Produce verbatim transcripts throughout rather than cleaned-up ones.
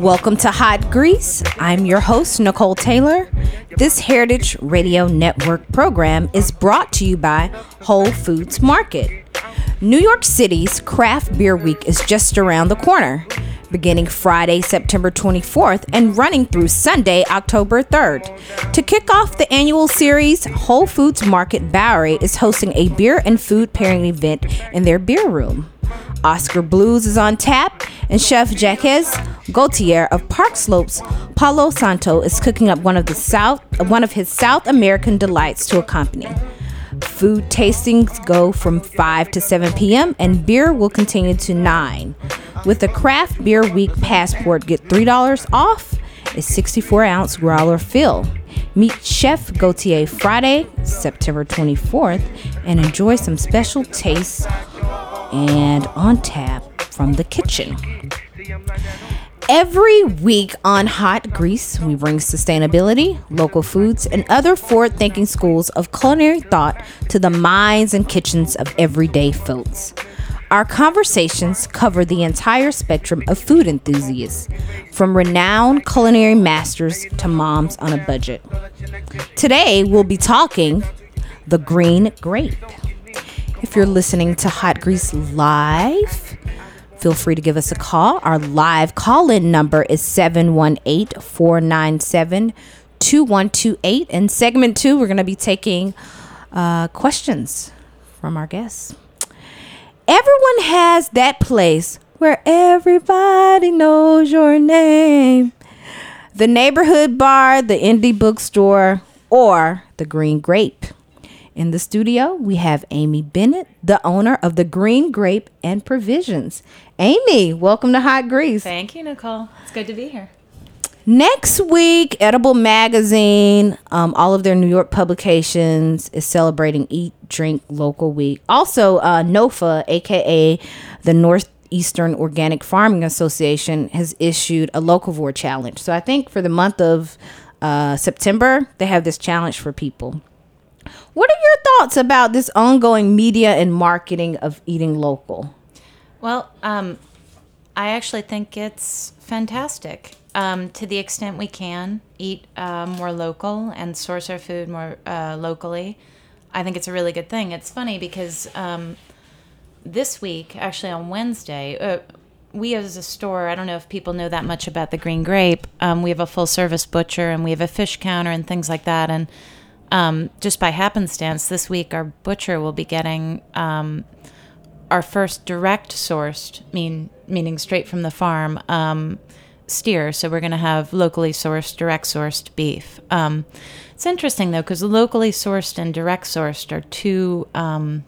Welcome to Hot Grease. I'm your host, Nicole Taylor. This Heritage Radio Network program is brought to you by Whole Foods Market. New York City's Craft Beer Week is just around the corner, beginning Friday, September twenty-fourth and running through Sunday, October third. To kick off the annual series, Whole Foods Market Bowery is hosting a beer and food pairing event in their beer room. Oscar Blues is on tap, and Chef Jacques Gaultier of Park Slopes Palo Santo is cooking up one of the South, one of his South American delights to accompany. Food tastings go from five to seven p.m. and beer will continue to nine. With the Craft Beer Week Passport, get three dollars off a sixty-four ounce growler fill. Meet Chef Gaultier Friday, September twenty-fourth, and enjoy some special tastes and on tap from the kitchen. Every week on Hot Grease, we bring sustainability, local foods, and other forward-thinking schools of culinary thought to the minds and kitchens of everyday folks. Our conversations cover the entire spectrum of food enthusiasts, from renowned culinary masters to moms on a budget. Today, we'll be talking the green grape. If you're listening to Hot Grease live, feel free to give us a call. Our live call-in number is seven one eight, four nine seven, two one two eight. In segment two, we're going to be taking uh, questions from our guests. Everyone has that place where everybody knows your name. The neighborhood bar, the indie bookstore, or the Green Grape. In the studio, we have Amy Bennett, the owner of the Green Grape and Provisions. Amy, welcome to Hot Grease. Thank you, Nicole. It's good to be here. Next week, Edible Magazine, um, all of their New York publications, is celebrating Eat, Drink, Local Week. Also, uh, NOFA, a k a the Northeastern Organic Farming Association, has issued a Locavore challenge. So I think for the month of uh, September, they have this challenge for people. What are your thoughts about this ongoing media and marketing of eating local? Well, um, I actually think it's fantastic. Um, to the extent we can eat uh, more local and source our food more uh, locally, I think it's a really good thing. It's funny because um, this week, actually on Wednesday, uh, we as a store, I don't know if people know that much about the Green Grape, um, we have a full-service butcher and we have a fish counter and things like that, and Um, just by happenstance, this week our butcher will be getting um, our first direct sourced, mean meaning straight from the farm, um, steer. So we're going to have locally sourced, direct sourced beef. Um, it's interesting though, because locally sourced and direct sourced are two um,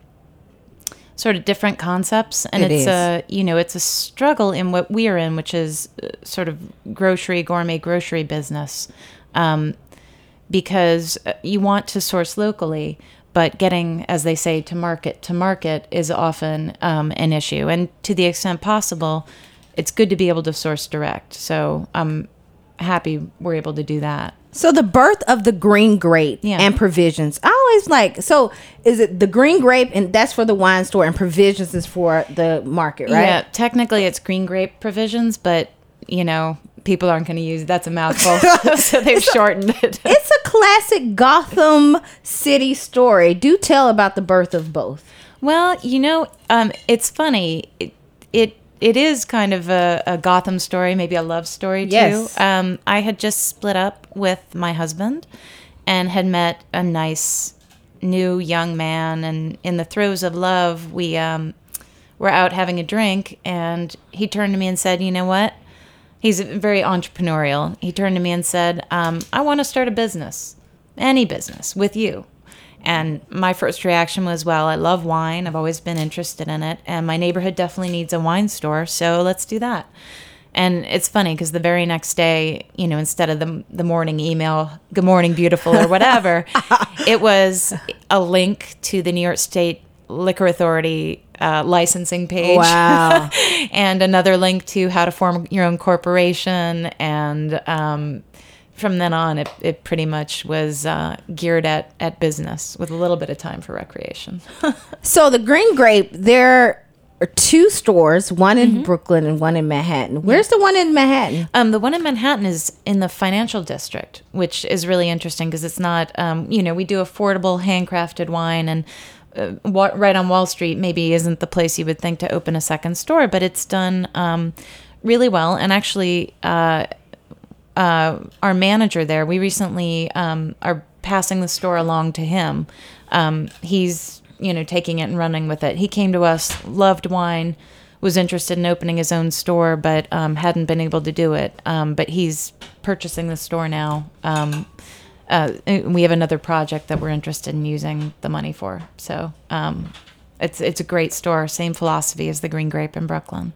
sort of different concepts, and it it's is. a you know it's a struggle in what we are in, which is sort of grocery gourmet grocery business. Um, because you want to source locally, but getting, as they say, to market to market is often um, an issue. And to the extent possible, it's good to be able to source direct. So I'm happy we're able to do that. So the birth of the Green Grape Yeah. and Provisions. I always like, so is it the Green Grape, and that's for the wine store, and Provisions is for the market, right? Yeah, technically it's Green Grape Provisions, but, you know, people aren't going to use, that's a mouthful, so they've shortened it. It's a classic Gotham City story. Do tell about the birth of both. Well, you know, um, it's funny. It, it it is kind of a, a Gotham story, maybe a love story too. Yes. Um, I had just split up with my husband and had met a nice new young man, and in the throes of love, we um, were out having a drink, and he turned to me and said, "You know what?" He's very entrepreneurial. He turned to me and said, um, I want to start a business, any business, with you. And my first reaction was, well, I love wine. I've always been interested in it. And my neighborhood definitely needs a wine store, so let's do that. And it's funny because the very next day, you know, instead of the the morning email, good morning, beautiful, or whatever, it was a link to the New York State Liquor Authority uh, licensing page. Wow. And another link to how to form your own corporation. And um, from then on, it, it pretty much was uh, geared at, at business with a little bit of time for recreation. So the Green Grape, they're are two stores, one in Mm-hmm. Brooklyn and one in Manhattan. Where's the one in Manhattan? Um, the one in Manhattan is in the financial district, which is really interesting because it's not, um, you know, we do affordable handcrafted wine, and uh, wa- right on Wall Street maybe isn't the place you would think to open a second store, but it's done um, really well. And actually, uh, uh, our manager there, we recently um, are passing the store along to him. Um, he's, you know, taking it and running with it. He came to us, loved wine, was interested in opening his own store, but um, hadn't been able to do it. Um, but he's purchasing the store now. Um, uh, we have another project that we're interested in using the money for. So um, it's it's a great store. Same philosophy as the Green Grape in Brooklyn.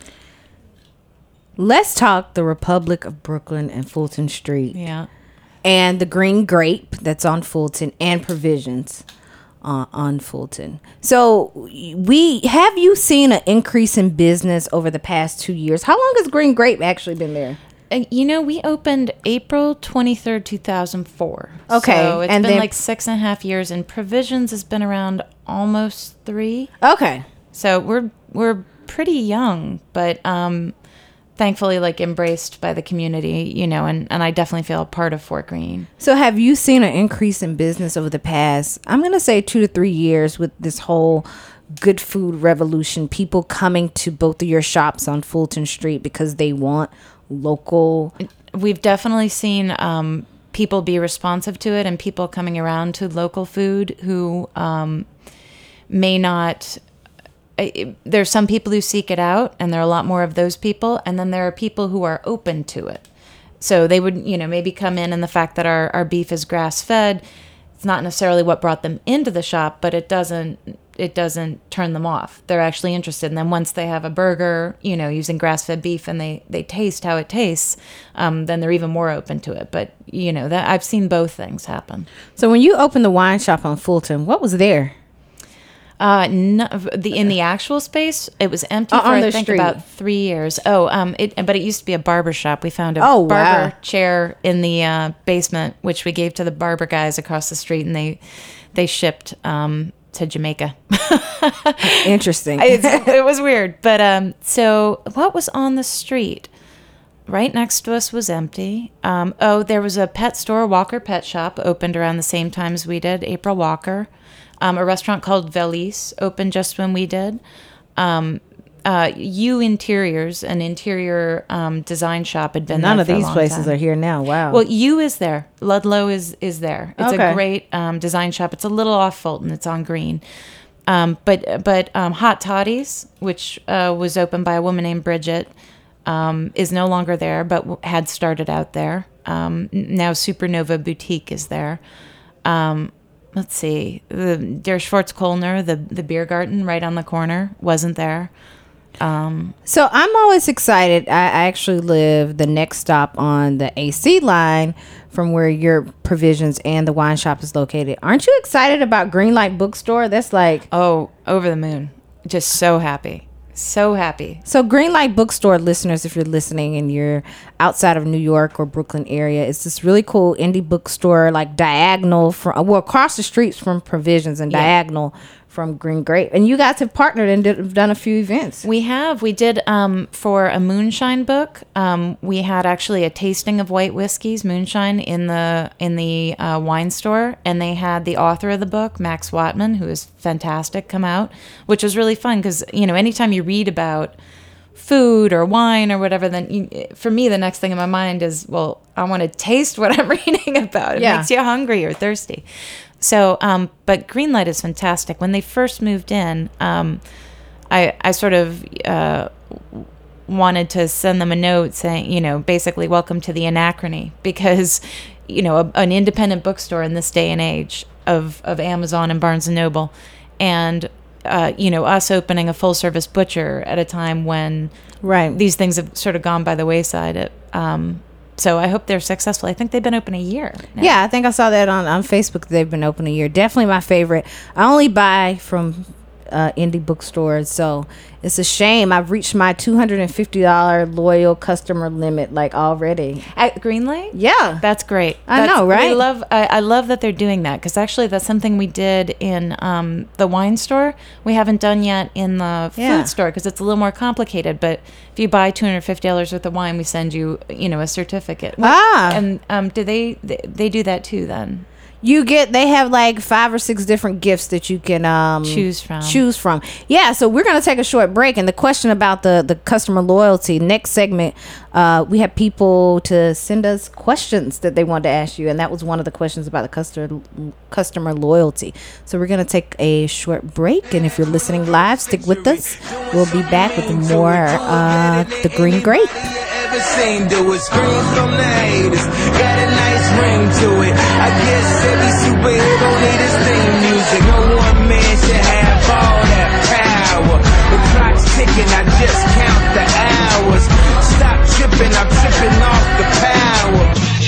Let's talk the Republic of Brooklyn and Fulton Street. Yeah. And the Green Grape that's on Fulton and Provisions uh, on Fulton. So we have you seen an increase in business over the past two years? How long has Green Grape actually been there? Uh, you know, we opened April twenty-third, two thousand four. Okay. So it's and been then, like six and a half years, and Provisions has been around almost three. Okay. So we're we're pretty young, but um, thankfully like embraced by the community, you know, and, and I definitely feel a part of Fort Greene. So have you seen an increase in business over the past, I'm going to say two to three years with this whole good food revolution, people coming to both of your shops on Fulton Street because they want local? We've definitely seen um, people be responsive to it, and people coming around to local food who um, may not... There's some people who seek it out, and there are a lot more of those people. And then there are people who are open to it. So they would, you know, maybe come in, and the fact that our, our beef is grass fed, it's not necessarily what brought them into the shop, but it doesn't, it doesn't turn them off. They're actually interested. And then once they have a burger, you know, using grass fed beef, and they, they taste how it tastes, um, then they're even more open to it. But, you know, that I've seen both things happen. So when you opened the wine shop on Fulton, what was there? Uh, no, the in the actual space, it was empty Uh, for on I the think street. about three years. Oh, um, it but it used to be a barber shop. We found a Oh, barber wow. chair in the uh, basement, which we gave to the barber guys across the street, and they they shipped um to Jamaica. Interesting. It's, it was weird, but um, so what was on the street? Right next to us was empty. Um, oh, there was a pet store, Walker Pet Shop, opened around the same time as we did. April Walker. Um, a restaurant called Valise opened just when we did. Um, uh, U Interiors, an interior um, design shop, had been None there of for a these long places time. are here now. Wow. Well, U is there. Ludlow is is there. It's Okay. a great um, design shop. It's a little off Fulton. It's on Green. Um, but but um, Hot Toddy's, which uh, was opened by a woman named Bridget, um, is no longer there, but w- had started out there. Um, n- now Supernova Boutique is there. Um, let's see, the Der Schwarzkölner, the the beer garden right on the corner, wasn't there. Um, So I'm always excited. I I actually live the next stop on the A C line from where your Provisions and the wine shop is located. Aren't you excited about Greenlight Bookstore? That's like... oh, over the moon. Just so happy. So happy. So Greenlight Bookstore listeners, if you're listening and you're outside of New York or Brooklyn area, it's this really cool indie bookstore, like diagonal from, well, across the streets from Provisions and Yeah. diagonal from Green Grape. And you guys have partnered and did, done a few events. We have. We did um, for a moonshine book. Um, we had actually a tasting of white whiskeys, moonshine, in the in the uh, wine store, and they had the author of the book, Max Watman, who is fantastic, come out, which was really fun because you know anytime you read about food or wine or whatever, then you, for me the next thing in my mind is, well, I want to taste what I'm reading about. It Yeah. makes you hungry or thirsty. So, um, but Greenlight is fantastic. When they first moved in, um, I, I sort of uh, wanted to send them a note saying, you know, basically, welcome to the anachrony, because, you know, a, an independent bookstore in this day and age of, of Amazon and Barnes and Noble, and, uh, you know, us opening a full service butcher at a time when Right. these things have sort of gone by the wayside. It, um, So I hope they're successful. I think they've been open a year now. Yeah, I think I saw that on, on Facebook. They've been open a year. Definitely my favorite. I only buy from uh, indie bookstores. So it's a shame. I've reached my two hundred fifty dollars loyal customer limit like already. At Greenlight? Yeah. That's great. I That's, know, right? I love I, I love that they're doing that, because actually that's something we did in um, the wine store. We haven't done yet in the Yeah. food store because it's a little more complicated. But if you buy two hundred fifty dollars worth of wine, we send you, you know, a certificate. Ah. And um, do they, they they do that too then? You get, they have like five or six different gifts that you can um, Choose from. Choose from. Yeah, so we're going to take a short break. And the question about the, the customer loyalty, next segment, uh, we have people to send us questions that they wanted to ask you. And that was one of the questions about the customer, customer loyalty. So we're going to take a short break. And if you're listening live, stick with us. We'll be back with more uh, The Green Grape. Seen do it, scream from the haters, got a nice ring to it. I guess every superhero need his theme music. No one man should have all that power. The clock's ticking, I just count the hours. Stop tripping, I'm tripping off the power.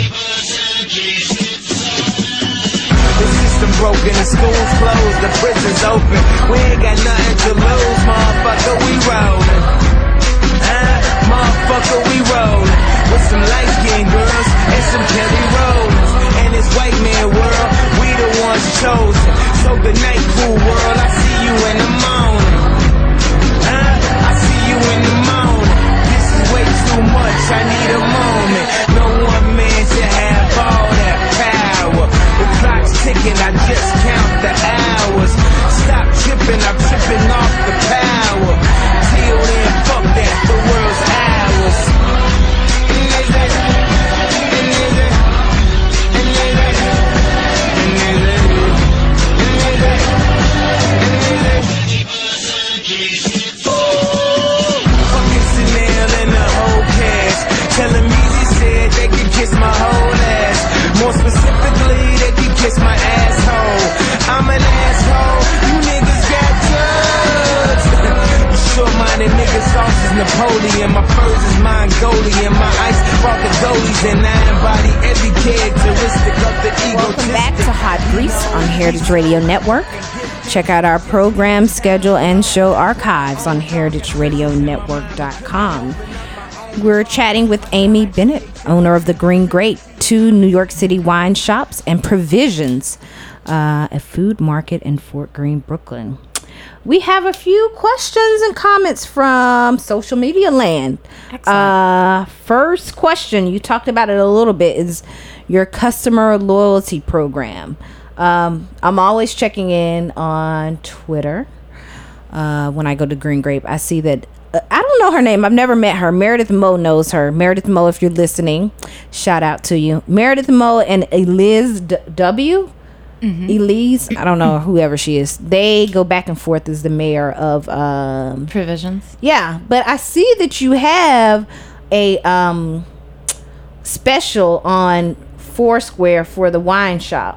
The system broken, the school's closed, the prison's open. We ain't got nothing to lose, motherfucker, we rollin'. Motherfucker, we rollin' with some light-skinned girls and some Kelly Rollins. And this white man world, we the ones chosen. So good night, cool world, I see you in the morning. Huh? I see you in the morning. This is way too much, I need a moment. No one man should have all that power. The clock's ticking, I just count the hours. Stop tripping, I'm tripping off the power. Till then, fuck that, the world's ours. Fucking Chanel and the whole cash. Telling me she said they could kiss my whole ass. More specifically, they could kiss my asshole. I'm an asshole, you niggas got drugs. Short-minded niggas, sauce is Napoleon. My furs is Mongolian. My ice brought the goalies, and I embody every characteristic of the ego. Welcome back to Hot Grease on Heritage Radio Network. Check out our program schedule and show archives on heritage radio network dot com. We're chatting with Amy Bennett, owner of The Green Grape, two New York City wine shops and Provisions, uh, a food market in Fort Greene, Brooklyn. We have a few questions and comments from social media land. Uh, first question, you talked about it a little bit, is your customer loyalty program. Um, I'm always checking in on Twitter. Uh, when I go to Green Grape, I see that, uh, I don't know her name. I've never met her. Meredith Moe knows her. Meredith Moe, if you're listening, shout out to you. Meredith Moe and Eliz D- W. Mm-hmm. Elise, I don't know, whoever she is. They go back and forth as the mayor of um, Provisions. Yeah, but I see that you have a um, special on Foursquare for the wine shop.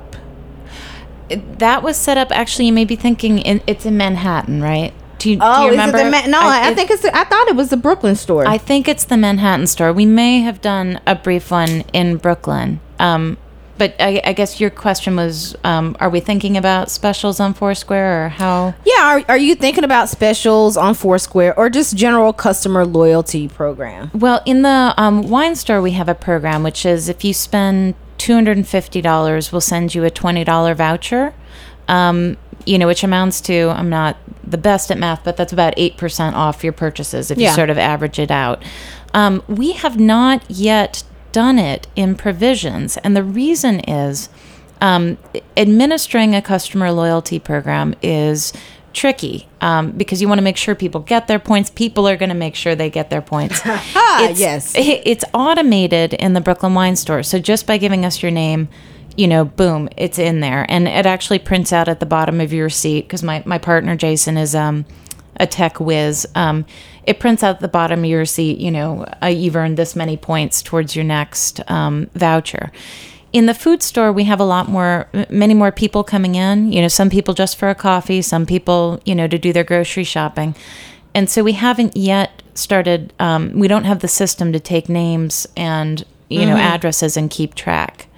That was set up, actually, you may be thinking in, it's in Manhattan, right? Do you, Oh, do you is remember? it the Ma- no? I, I it- think it's. I thought it was the Brooklyn store. I think it's the Manhattan store. We may have done a brief one in Brooklyn. Um, but I, I guess your question was, um, are we thinking about specials on Foursquare, or how? yeah, are, are you thinking about specials on Foursquare or just general customer loyalty program? Well, in the um, wine store, we have a program, which is if you spend two hundred fifty dollars, we'll send you a twenty dollars voucher, um, you know, which amounts to, I'm not the best at math, but that's about eight percent off your purchases if Yeah. you sort of average it out. Um, we have not yet done it in Provisions. And the reason is um, administering a customer loyalty program is tricky um, because you want to make sure people get their points. People are going to make sure they get their points. Ah, it's, yes. it- It's automated in the Brooklyn Wine Store. So just by giving us your name, you know, boom, it's in there. And it actually prints out at the bottom of your receipt because my, my partner, Jason, is um, a tech whiz. Um, it prints out at the bottom of your receipt, you know, uh, you've earned this many points towards your next um, voucher. In the food store, we have a lot more, many more people coming in. You know, some people just for a coffee, some people, you know, to do their grocery shopping. And so we haven't yet started, um, we don't have the system to take names and, you know, addresses and keep track.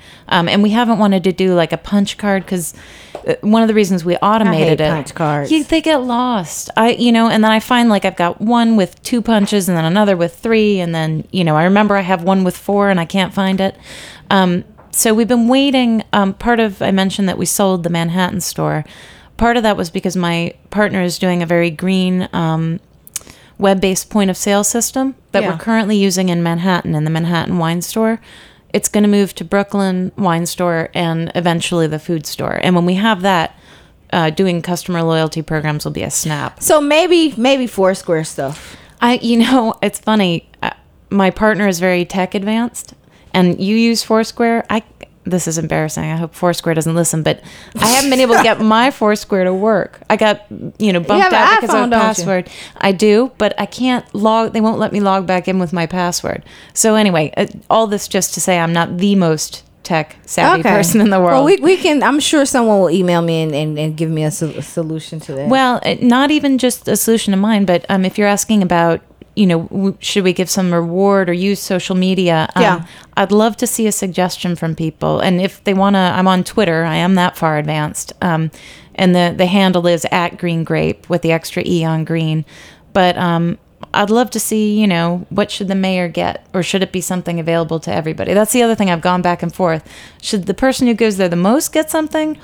Um, and we haven't wanted to do like a punch card because one of the reasons we automated I hate it, punch cards. Yeah, they get lost. I, you know, and then I find like I've got one with two punches and then another with three, and then you know I remember I have one with four and I can't find it. Um, so we've been waiting. Um, part of I mentioned that we sold the Manhattan store. Part of that was because my partner is doing a very green um, web-based point of sale system that Yeah. we're currently using in Manhattan in the Manhattan wine store. It's going to move to Brooklyn wine store and eventually the food store. And when we have that, uh, doing customer loyalty programs will be a snap. So maybe maybe Foursquare stuff. I, you know, it's funny. Uh, my partner is very tech advanced, and you use Foursquare. I this is embarrassing. I hope Foursquare doesn't listen, but I haven't been able to get my Foursquare to work. I got you know bumped have out an because iPhone, of don't you? password. I do, but I can't log. They won't let me log back in with my password. So anyway, uh, all this just to say I'm not the most tech savvy person in the world. Well, we, we can. I'm sure someone will email me and, and, and give me a, sol- a solution to that. Well, uh, not even just a solution of mine, but um, if you're asking about, you know, w- should we give some reward or use social media? Um, Yeah. I'd love to see a suggestion from people. And if they want to, I'm on Twitter. I am that far advanced. Um, and the, the handle is at Green Grape with the extra E on green. But um, I'd love to see, you know, what should the mayor get? Or should it be something available to everybody? That's the other thing I've gone back and forth. Should the person who goes there the most get something?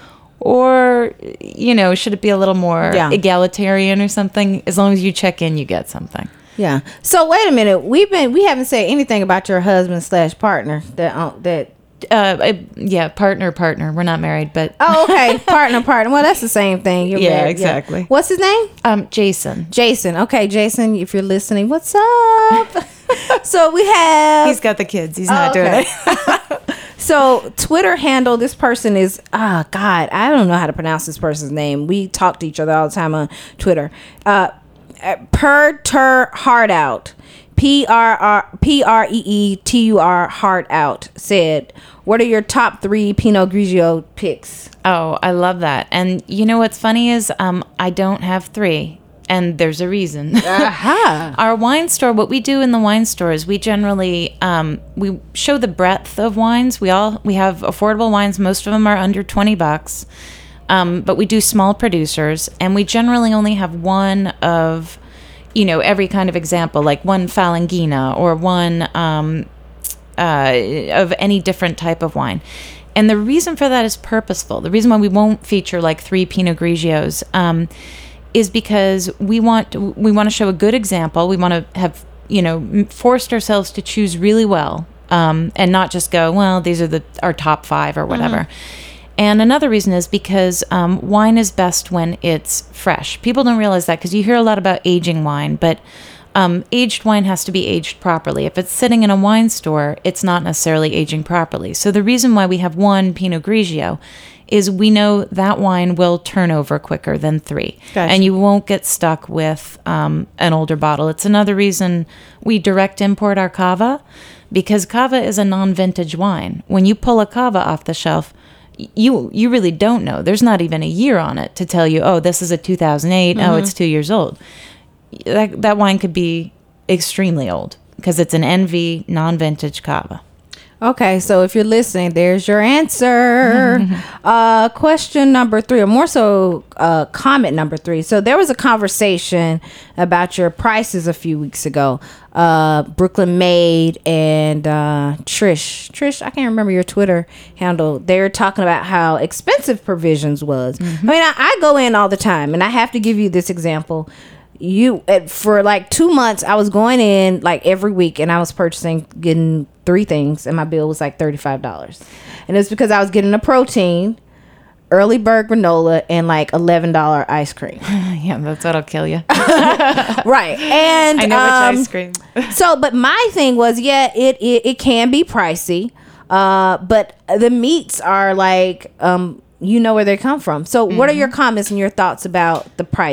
Or, you know, should it be a little more Yeah. egalitarian or something? As long as you check in, you get something. yeah. So wait a minute. We've been we haven't said anything about your husband slash partner that uh, that. Uh, I- yeah, partner, partner. We're not married, but Oh, okay. partner, partner. Well, that's the same thing. You're Yeah, married. exactly. What's his name? um, Jason. Jason. Okay, Jason. If you're listening, what's up? So we have. He's got the kids. He's Oh, not doing okay. it. So Twitter handle, this person is ah God, I don't know how to pronounce this person's name. We talk to each other all the time on Twitter. Uh, per tur heart out, P R R P R E E T U R heart out said, "What are your top three Pinot Grigio picks?" Oh, I love that. And you know what's funny is um, I don't have three, and there's a reason. Aha. Our wine store, what we do in the wine store is we generally um, we show the breadth of wines. We all we have affordable wines. Most of them are under twenty bucks, um, but we do small producers, and we generally only have one of, you know, every kind of example, like one Falangina or one um, uh, of any different type of wine. And the reason for that is purposeful. The reason why we won't feature like three Pinot Grigios um, is because we want we want to show a good example. We want to have, you know, forced ourselves to choose really well, um, and not just go, well, these are the our top five or whatever. Mm-hmm. And another reason is because um, wine is best when it's fresh. People don't realize that because you hear a lot about aging wine, but um, aged wine has to be aged properly. If it's sitting in a wine store, it's not necessarily aging properly. So the reason why we have one Pinot Grigio is we know that wine will turn over quicker than three. Gotcha. And you won't get stuck with um, an older bottle. It's another reason we direct import our cava, because cava is a non-vintage wine. When you pull a cava off the shelf, you you really don't know. There's not even a year on it to tell you, oh, this is a two thousand eight. Mm-hmm. Oh, it's two years old. That, that wine could be extremely old because it's an N V non-vintage cava. Okay, so if you're listening, there's your answer. uh, question number three, or more so, uh, comment number three. So there was a conversation about your prices a few weeks ago. Uh, Brooklyn Made and uh, Trish. Trish, I can't remember your Twitter handle. They're talking about how expensive Provisions was. Mm-hmm. I mean, I, I go in all the time, and I have to give you this example. You at, for like two months I was going in like every week and I was purchasing getting three things and my bill was like thirty-five dollars, and it's because I was getting a protein, early bird granola, and like eleven dollars ice cream. Yeah, that's what'll kill you. Right. And I know um, which ice cream. So but my thing was, yeah, it it, it can be pricey, uh but the meats are like um you know where they come from. So mm-hmm. What are your comments and your thoughts about the price?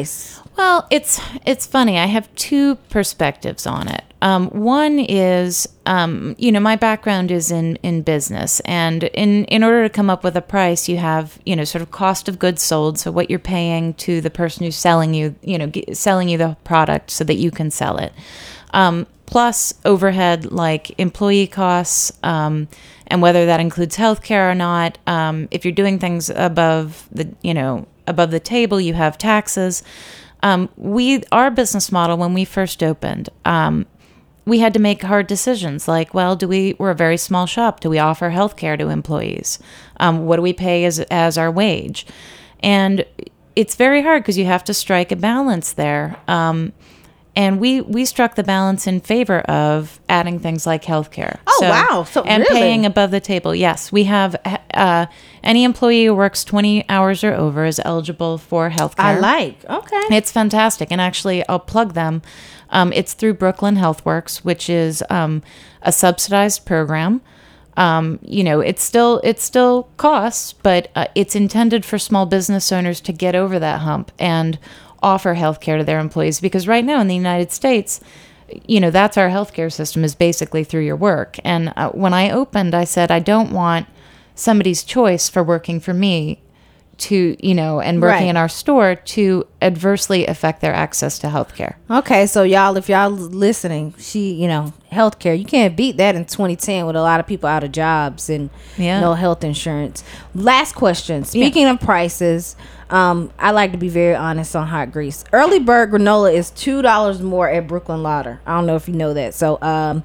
Well, it's it's funny. I have two perspectives on it. Um, one is, um, you know, my background is in, in business, and in, in order to come up with a price, you have, you know, sort of cost of goods sold, so what you're paying to the person who's selling you, you know, g- selling you the product so that you can sell it, um, plus overhead like employee costs, um, and whether that includes healthcare or not. Um, if you're doing things above the, you know, above the table, you have taxes. Um, we, our business model when we first opened, um, we had to make hard decisions like, well, do we, we're a very small shop. Do we offer health care to employees? Um, what do we pay as, as our wage? And it's very hard because you have to strike a balance there. Um, and we, we struck the balance in favor of adding things like healthcare. Oh, so, wow. So and really? Paying above the table. Yes. We have, uh, any employee who works twenty hours or over is eligible for healthcare. I like. Okay. It's fantastic. And actually, I'll plug them. Um, it's through Brooklyn HealthWorks, which is um, a subsidized program. Um, you know, it's still it still costs, but uh, it's intended for small business owners to get over that hump and offer healthcare to their employees. Because right now in the United States, you know, that's our healthcare system is basically through your work. And uh, when I opened, I said, I don't want somebody's choice for working for me to, you know, and working Right. in our store to adversely affect their access to healthcare. Okay, so y'all, if y'all listening, she, you know, healthcare, you can't beat that in twenty ten with a lot of people out of jobs and Yeah. no health insurance. Last question. Speaking of prices, um, I like to be very honest on hot grease. Early bird granola is two dollars more at Brooklyn Lauder. I don't know if you know that. So, um,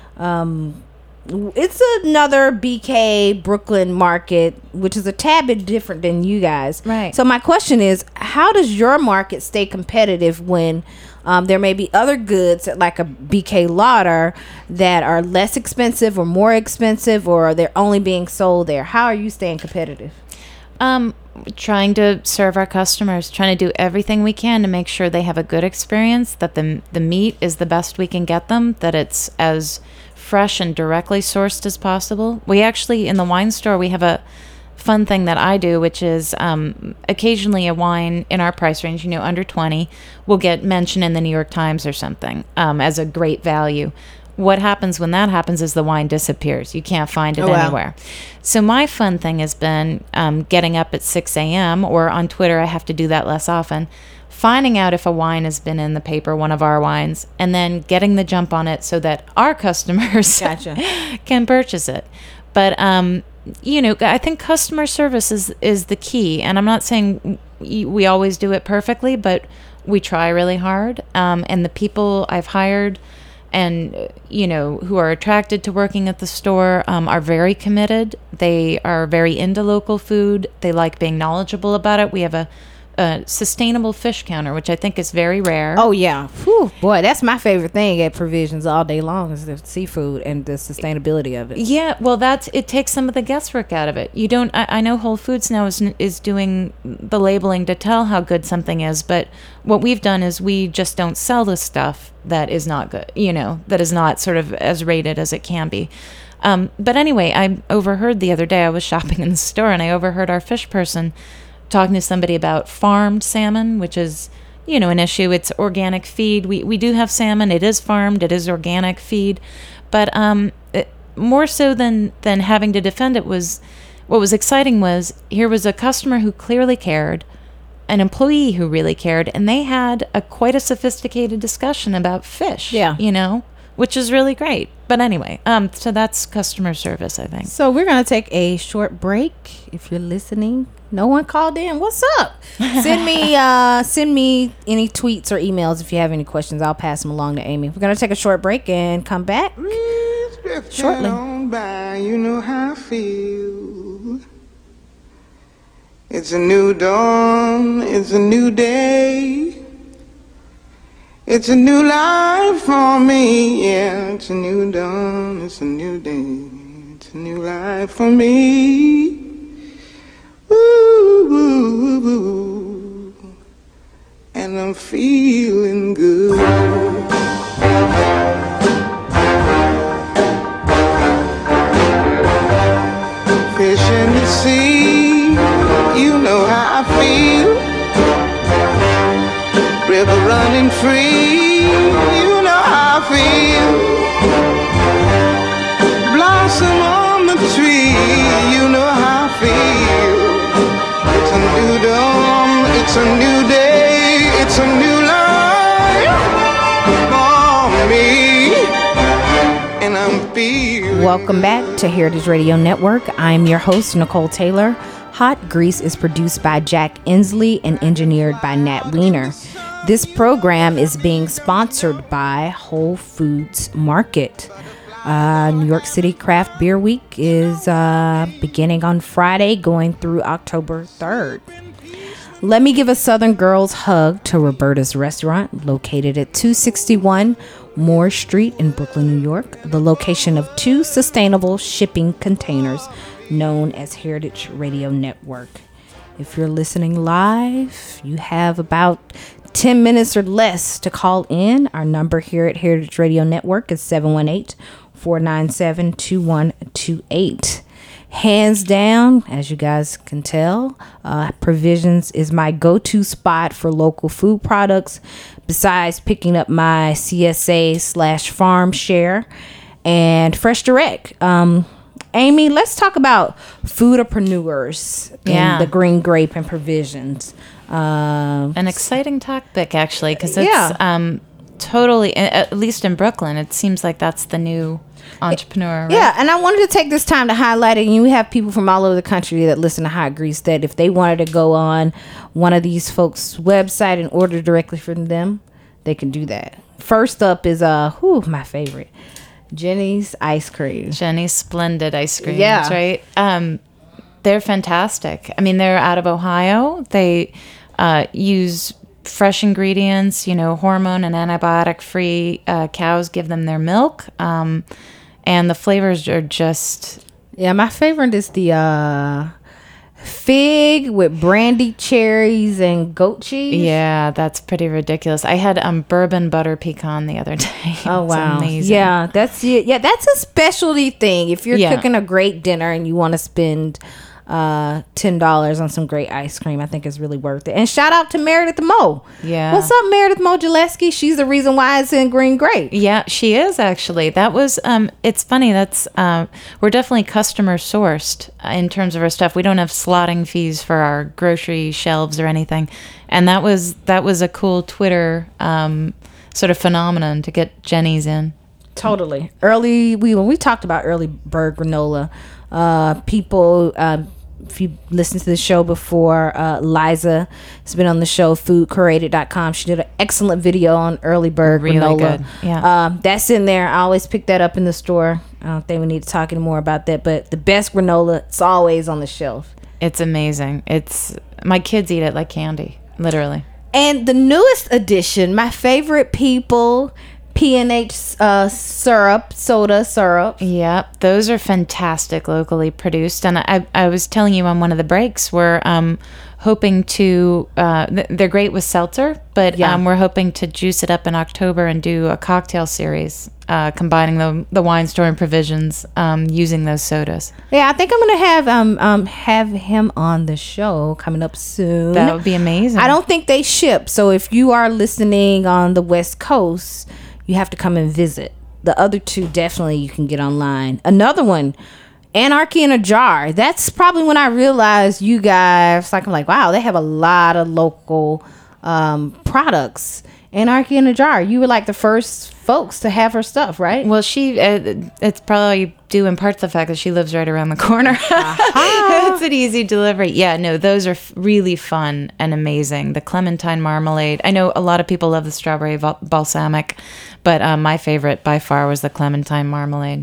um. it's another B K Brooklyn market, which is a tad bit different than you guys. Right. So my question is, how does your market stay competitive when um, there may be other goods at like a B K Lauder that are less expensive or more expensive, or they're only being sold there? How are you staying competitive? Um, trying to serve our customers, trying to do everything we can to make sure they have a good experience, that the the meat is the best we can get them, that it's as fresh and directly sourced as possible. We actually, in the wine store, we have a fun thing that I do, which is um, occasionally a wine in our price range, you know, under twenty, will get mentioned in the New York Times or something um, as a great value. What happens when that happens is the wine disappears. You can't find it Oh, wow. anywhere. So my fun thing has been um, getting up at six a.m. or on Twitter, I have to do that less often, finding out if a wine has been in the paper, one of our wines, and then getting the jump on it so that our customers Gotcha. can purchase it. But, um, you know, I think customer service is, is the key. And I'm not saying we always do it perfectly, but we try really hard. Um, and the people I've hired and, you know, who are attracted to working at the store um, are very committed. They are very into local food. They like being knowledgeable about it. We have a a sustainable fish counter, which I think is very rare. Oh yeah, Whew. Boy, that's my favorite thing at Provisions all day long is the seafood and the sustainability of it. Yeah, well, that's it takes some of the guesswork out of it. You don't. I, I know Whole Foods now is is doing the labeling to tell how good something is, but what we've done is we just don't sell the stuff that is not good. You know, that is not sort of as rated as it can be. Um, but anyway, I overheard the other day. I was shopping in the store and I overheard our fish person talking to somebody about farmed salmon, which is, you know, an issue. It's organic feed. We we do have salmon. It is farmed. It is organic feed. But um, it, more so than, than having to defend it was, what was exciting was here was a customer who clearly cared, an employee who really cared, and they had a quite a sophisticated discussion about fish. Yeah. You know, which is really great. But anyway, um, so that's customer service, I think. So we're gonna take a short break. If you're listening, no one called in. What's up? Send me, uh, send me any tweets or emails if you have any questions. I'll pass them along to Amy. We're gonna take a short break and come back shortly. On by, you know how I feel. It's a new dawn. It's a new day. It's a new life for me, yeah. It's a new dawn, it's a new day. It's a new life for me. Ooh, ooh, ooh, ooh. And I'm feeling good. Fish in the sea, you know how I feel. feel. Blossom on the tree, you know how I feel. It's a new dawn, it's a new day, it's a new life for me. And I'm feeling. Welcome back to Heritage Radio Network. I'm your host, Nicole Taylor. Hot Grease is produced by Jack Inslee and engineered by Nat Weiner. This program is being sponsored by Whole Foods Market. Uh, New York City Craft Beer Week is uh, beginning on Friday, going through October third. Let me give a Southern Girls hug to Roberta's Restaurant, located at two sixty-one Moore Street in Brooklyn, New York, the location of two sustainable shipping containers known as Heritage Radio Network. If you're listening live, you have about ten minutes or less to call in. Our number here at Heritage Radio Network is seven one eight, four nine seven, two one two eight. Hands down, as you guys can tell, uh, Provisions is my go-to spot for local food products, besides picking up my C S A slash farm share and Fresh Direct. Um, Amy, let's talk about foodpreneurs Yeah. and the Green Grape and Provisions. Uh, An exciting topic, actually, because it's Yeah. um, totally, at least in Brooklyn, it seems like that's the new entrepreneur. Right? Yeah, and I wanted to take this time to highlight it. And we have people from all over the country that listen to Hot Grease that if they wanted to go on one of these folks' website and order directly from them, they can do that. First up is, uh, whew, my favorite, Jenny's Ice Cream. Jenny's Splendid Ice Cream. Yeah. That's right. Um, they're fantastic. I mean, they're out of Ohio. They uh, use fresh ingredients, you know, hormone and antibiotic free uh, cows give them their milk. Um, and the flavors are just, Yeah, my favorite is the uh, fig with brandy cherries and goat cheese. yeah, that's pretty ridiculous. I had um, bourbon butter pecan the other day. Oh It's wow! amazing. Yeah, that's it. Yeah, that's a specialty thing. If you're Yeah. cooking a great dinner and you want to spend uh, ten dollars on some great ice cream, I think it's really worth it. And shout out to Meredith Mo. Yeah. What's up, Meredith Mo Gillespie? She's the reason why it's in Green Grape. Yeah, she is actually. That was, um, it's funny. That's, um, we're definitely customer sourced in terms of our stuff. We don't have slotting fees for our grocery shelves or anything. And that was, that was a cool Twitter, um, sort of phenomenon to get Jenny's in. Totally. Early, we when we talked about early bird granola, uh, people, uh, if you listened to the show before, uh, Liza has been on the show, food curated dot com. She did an excellent video on early bird Really granola. good, yeah. Um, that's in there. I always pick that up in the store. I don't think we need to talk anymore about that, but the best granola, it's always on the shelf. It's amazing. It's, my kids eat it like candy, literally. And the newest addition, my favorite people, P and H uh, syrup, soda syrup. Yep, those are fantastic, locally produced. And I, I was telling you on one of the breaks, we're um, hoping to, uh, th- they're great with seltzer, but Yeah. um, we're hoping to juice it up in October and do a cocktail series, uh, combining the, the wine store and Provisions um, using those sodas. Yeah, I think I'm gonna have um um have him on the show coming up soon. That would be amazing. I don't think they ship, so if you are listening on the West Coast, you have to come and visit. The other two definitely you can get online. Another one, Anarchy in a Jar. That's probably when I realized you guys, like, I'm like, wow, they have a lot of local um, products. Anarchy in a Jar. You were like the first folks to have her stuff, right? Well, she, uh, it's probably due in part to the fact that she lives right around the corner. It's an easy delivery. Yeah, no, those are f- really fun and amazing. The clementine marmalade. I know a lot of people love the strawberry val- balsamic, but um, my favorite by far was the clementine marmalade.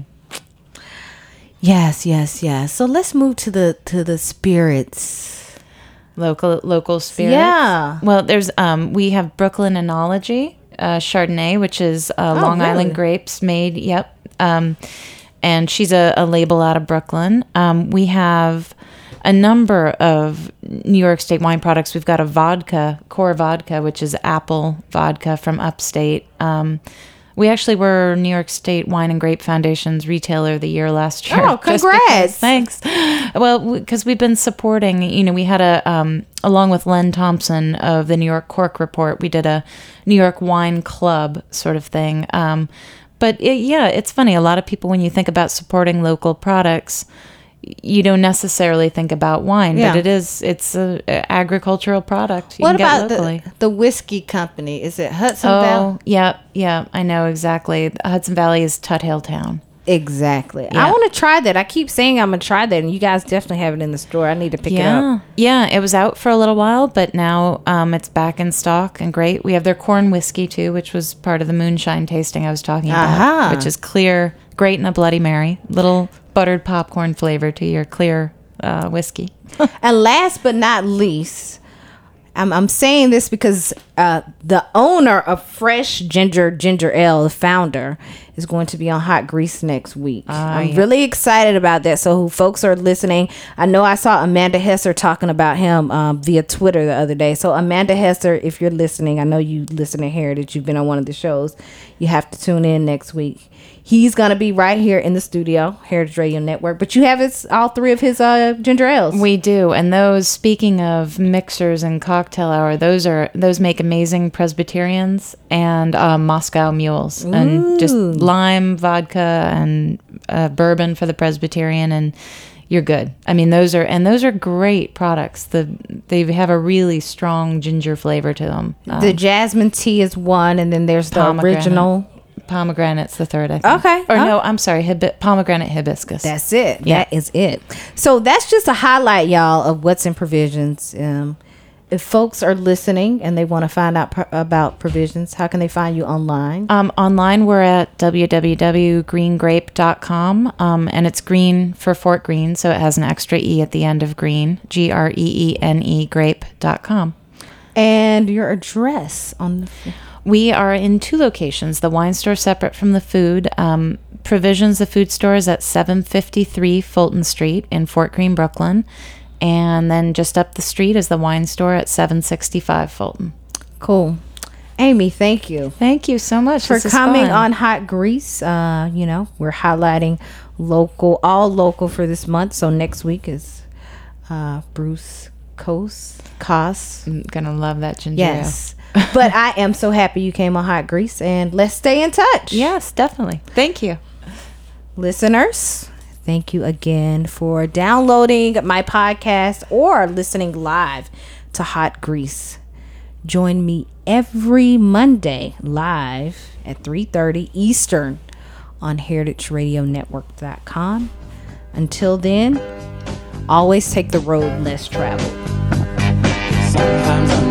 Yes, yes, yes. So let's move to the to the spirits. Local local spirits. Yeah. Well, there's um we have Brooklyn Enology uh, Chardonnay, which is uh, Oh, Long really? Island grapes made. Yep. Um, and she's a, a label out of Brooklyn. Um, we have a number of New York State wine products. We've got a vodka, Core Vodka, which is apple vodka from upstate. Um, we actually were New York State Wine and Grape Foundation's Retailer of the Year last year. Oh, just congrats. because- thanks. Well, because we've been supporting, you know, we had a, um, along with Len Thompson of the New York Cork Report, we did a New York Wine Club sort of thing. Um, but it, yeah, it's funny. A lot of people, when you think about supporting local products, you don't necessarily think about wine, Yeah. but it is, it's a, a agricultural product. You What can get about locally. the, the whiskey company? Is it Hudson Oh, Valley? yeah, yeah, I know exactly. Hudson Valley is Tut Hill Town. Exactly. Yeah. I want to try that. I keep saying I'm going to try that, and you guys definitely have it in the store. I need to pick it Yeah, up. yeah. It was out for a little while, but now um, it's back in stock and great. We have their corn whiskey too, which was part of the moonshine tasting I was talking about, Aha. which is clear, great in a Bloody Mary, little buttered popcorn flavor to your clear uh, whiskey. And last but not least, I'm, I'm saying this because uh, the owner of Fresh Ginger Ginger Ale, the founder, is going to be on Hot Grease next week. I'm yeah. really excited about that. So, folks are listening. I know I saw Amanda Hesser talking about him um, via Twitter the other day. So, Amanda Hesser, if you're listening, I know you listen to Heritage. You've been on one of the shows. You have to tune in next week. He's going to be right here in the studio, Heritage Radio Network. But you have his, all three of his uh, ginger ales. We do, and those. Speaking of mixers and cocktail hour, those are those make amazing Presbyterians and uh, Moscow mules, and just lime vodka and uh, bourbon for the Presbyterian, and you're good. I mean, those are and those are great products. The they have a really strong ginger flavor to them. Um, The jasmine tea is one, and then there's the Pomegranate. original. Pomegranate's the third, I think. Okay. Or Oh. no, I'm sorry, hibi- pomegranate hibiscus. That's it. Yeah. That is it. So that's just a highlight, y'all, of what's in Provisions. Um, if folks are listening and they want to find out pro- about Provisions, how can they find you online? Um, online, we're at w w w dot green grape dot com, um, and it's green for Fort Greene, so it has an extra E at the end of green, G R E E N E, grape dot com. And your address on the... We are in two locations, the wine store separate from the food. Um, Provisions, the food store, is at seven fifty-three Fulton Street in Fort Greene, Brooklyn. And then just up the street is the wine store at seven sixty-five Fulton. Cool. Amy, thank you Thank you so much for This is coming fun. on Hot Grease. Uh, you know, we're highlighting local, all local for this month. So next week is uh, Bruce Coase. Coase. I'm gonna love that ginger ale. Yes. But I am so happy you came on Hot Grease, and let's stay in touch. Yes, definitely. Thank you. Listeners, thank you again for downloading my podcast or listening live to Hot Grease. Join me every Monday live at three thirty Eastern on heritage radio network dot com. Until then, always take the road less traveled. Sometimes I'm